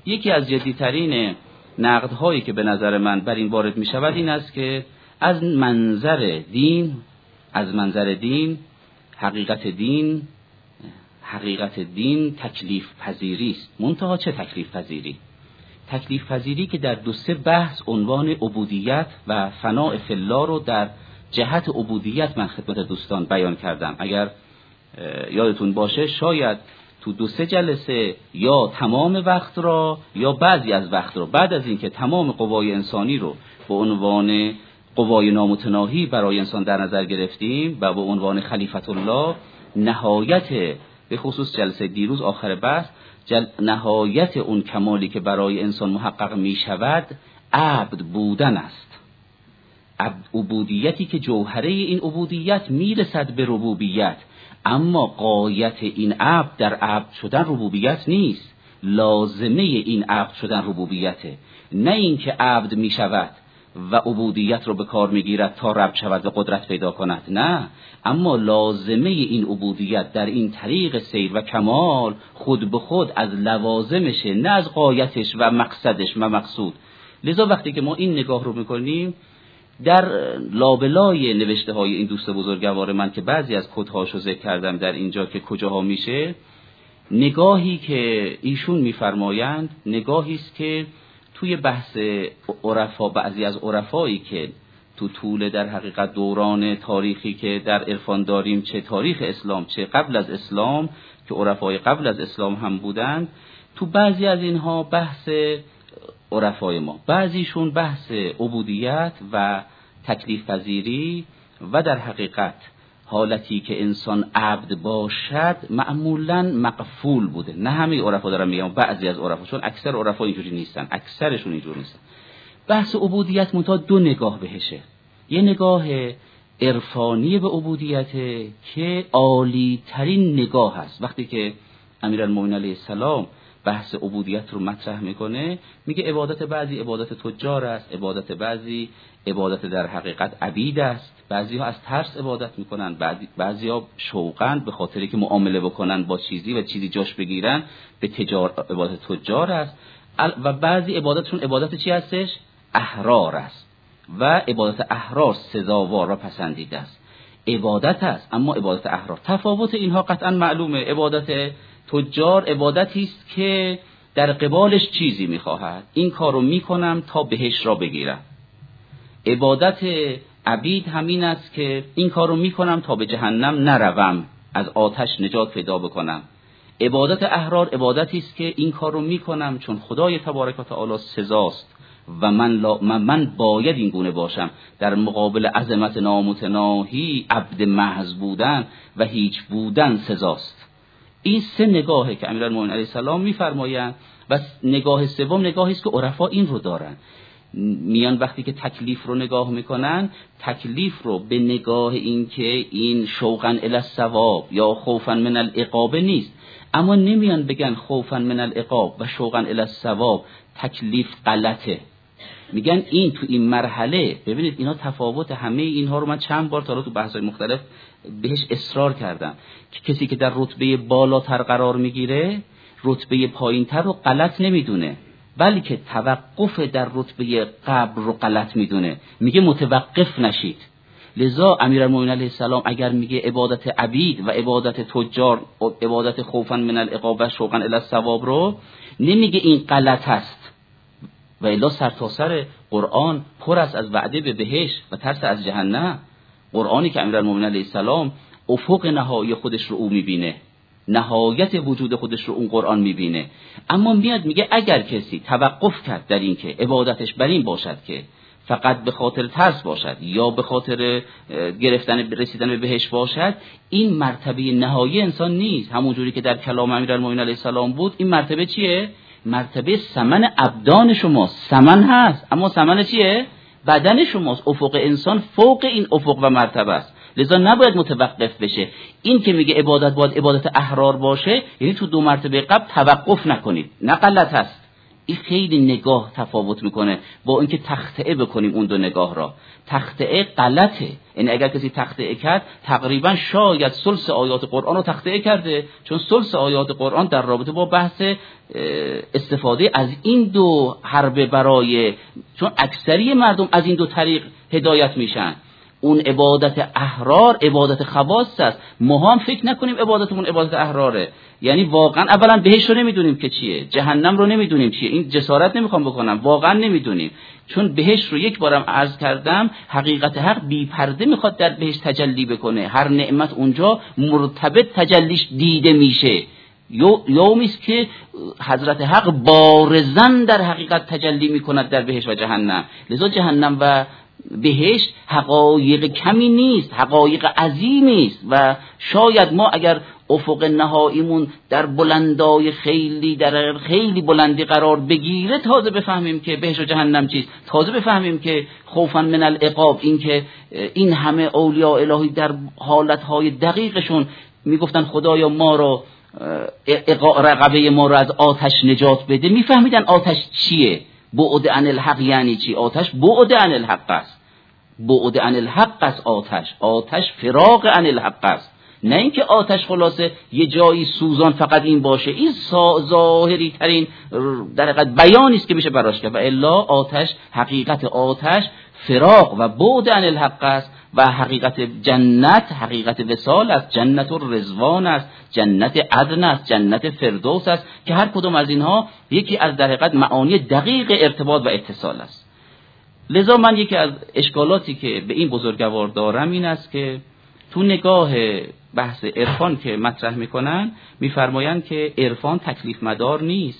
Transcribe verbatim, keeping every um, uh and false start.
یکی از جدیترین نقدهایی که به نظر من بر این وارد می شود این است که از منظر دین از منظر دین حقیقت دین حقیقت دین تکلیف پذیری است. منتها چه تکلیف پذیری؟ تکلیف پذیری که در دو سه بحث عنوان عبودیت و فناء فی الله رو در جهت عبودیت من خدمت دوستان بیان کردم. اگر یادتون باشه شاید تو دو سه جلسه یا تمام وقت را یا بعضی از وقت را بعد از اینکه تمام قوای انسانی رو به عنوان قوای نامتناهی برای انسان در نظر گرفتیم و به عنوان خلیفت الله، نهایت به خصوص جلسه دیروز آخر بحث جل... نهایت اون کمالی که برای انسان محقق می شود عبد بودن است. عبد عبودیتی که جوهره این عبودیت میرسد به ربوبیت، اما غایت این عبد در عبد شدن ربوبیت نیست، لازمه این عبد شدن ربوبیته. نه اینکه عبد می شود و عبودیت رو به کار میگیرد تا رب شود و قدرت پیدا کند، نه، اما لازمه این عبودیت در این طریق سیر و کمال خود به خود از لوازمشه، نه از غایتش و مقصدش و مقصود. لذا وقتی که ما این نگاه رو میکنیم در لابلای نوشته های این دوست بزرگوار من که بعضی از کدهاشو ذکر کردم در اینجا که کجاها میشه، نگاهی که ایشون میفرمایند نگاهی است که توی بحث عرفا، بعضی از عرفایی که تو طول در حقیقت دوران تاریخی که در عرفان داریم، چه تاریخ اسلام چه قبل از اسلام که عرفای قبل از اسلام هم بودند، تو بعضی از اینها بحث عرفای ما، بعضیشون بحث عبودیت و تکلیف پذیری و در حقیقت حالتی که انسان عبد باشد معمولاً مقفول بوده. نه همه عرفا دارم میگم، بعضی از عرفا، چون اکثر عرفا اینجوری نیستن، اکثرشون اینجوری نیستن. بحث عبودیت منتها دو نگاه بهشه. یه نگاه عرفانی به عبودیت که عالی ترین نگاه است. وقتی که امیرالمومنین علیه السلام بحث عبودیت رو مطرح میکنه، میگه عبادت بعضی عبادت تجار است، عبادت بعضی عبادت در حقیقت عبید است، بعضی ها از ترس عبادت میکنن، بعضی ها شوقن به خاطری که معامله بکنن با چیزی و چیزی جاش بگیرن، به تجار عبادت تجار است، و بعضی عبادتشون عبادت چی هستش؟ احرار است و عبادت احرار سزاوار و پسندیده است. عبادت است اما عبادت احرار. تفاوت اینها قطعا معلومه. عبادت تجار عبادتی است که در قبالش چیزی میخواهد، این کارو میکنم تا بهش را بگیرم. عبادت عبید همین است که این کارو میکنم تا به جهنم نروم، از آتش نجات پیدا بکنم. عبادت احرار عبادتی است که این کارو میکنم چون خدای تبارک و تعالی سزاست و من, لا من, من باید این گونه باشم. در مقابل عظمت نامتناهی عبد محض بودن و هیچ بودن سزاست. این سه نگاهه که امیرالمومنین علیه السلام میفرمایند و نگاه سوم نگاهی است که عرفا این رو دارن. میان وقتی که تکلیف رو نگاه میکنن، تکلیف رو به نگاه این که این شوقا الی الثواب یا خوفا من العقاب نیست، اما نمیان بگن خوفا من العقاب و شوقا الی الثواب تکلیف غلطه. میگن این تو این مرحله، ببینید اینا تفاوت همه اینها رو من چند بار تا تو بحث‌های مختلف بهش اصرار کردم که کسی که در رتبه بالاتر قرار میگیره رتبه پایینتر رو غلط نمیدونه، بلکه توقف در رتبه قبل رو غلط میدونه، میگه متوقف نشید. لذا امیرالمومنین علیه السلام اگر میگه عبادت عبید و عبادت تجار عبادت خوفا من العقاب و شوقا الی الثواب رو نمیگه این غلط است، و الا سرتاسر قرآن پر است از وعده به بهشت و ترس از جهنم. قرآنی که امیرالمومنین علیه السلام افق نهایی خودش رو او میبینه، نهایت وجود خودش رو اون قرآن میبینه، اما میاد میگه اگر کسی توقف کرد در این که عبادتش بر این باشد که فقط به خاطر ترس باشد یا به خاطر گرفتن رسیدن به بهشت باشد، این مرتبه نهایی انسان نیست. همونجوری که در کلام امیرالمومنین علیه السلام بود، این مرتبه چیه؟ مرتبه ثمن ابدان شماست. ثمن هست اما ثمن چیه؟ بدن شماست. افق انسان فوق این افق و مرتبه است، لذا نباید متوقف بشه. این که میگه عبادت باید عبادت احرار باشه، یعنی تو دو مرتبه قبل توقف نکنید، نه غلط هست، این خیلی نگاه تفاوت میکنه با اینکه تخطئه بکنیم اون دو نگاه را. تخطئه غلطه، یعنی اگر کسی تخطئه کرد تقریبا شاید ثلث آیات قرآن رو تخطئه کرده، چون ثلث آیات قرآن در رابطه با بحث استفاده از این دو حربه برای، چون اکثری مردم از این دو طریق هدایت میشن. اون عبادت احرار عبادت خواص است، ما هم فکر نکنیم عبادتمون عبادت احراره. یعنی واقعا اولا بهش رو نمیدونیم که چیه، جهنم رو نمیدونیم چیه، این جسارت نمیخوام بکنم، واقعا نمیدونیم. چون بهش رو یک بارم عرض کردم، حقیقت حق بی پرده میخواد در بهش تجلی بکنه، هر نعمت اونجا مرتبط تجلیش دیده میشه. یومی است که حضرت حق بارزاً در حقیقت تجلی میکند در بهش و جهنم. لذا جهنم و بهشت حقایق کمی نیست، حقایق عظیمی است و شاید ما اگر افق نهاییمون در بلندای خیلی در خیلی بلندی قرار بگیره تازه بفهمیم که بهشت و جهنم چیست، تازه بفهمیم که خوفا من العقاب، این که این همه اولیاء الهی در حالتهای دقیقشون میگفتن خدایا ما رو رقبه ما رو از آتش نجات بده، میفهمیدن آتش چیه، بعد عن الحق یعنی چی؟ آتش بعد عن الحق است، بعد عن الحق است آتش، آتش فراق عن الحق است. نه اینکه آتش خلاصه یه جایی سوزان فقط این باشه، این ظاهری ترین در حقیقت بیانی است که میشه براش کرد، و الا آتش، حقیقت آتش فراق و بعد عن الحق است و حقیقت جنت حقیقت وصال است، جنت الرضوان است، جنت عدن است، جنت فردوس است که هر کدوم از اینها یکی از در حقیقت معانی دقیق ارتباط و اتصال است. لذا من یکی از اشکالاتی که به این بزرگوار دارم این است که تو نگاه بحث عرفان که مطرح میکنن میفرمایند که عرفان تکلیف مدار نیست،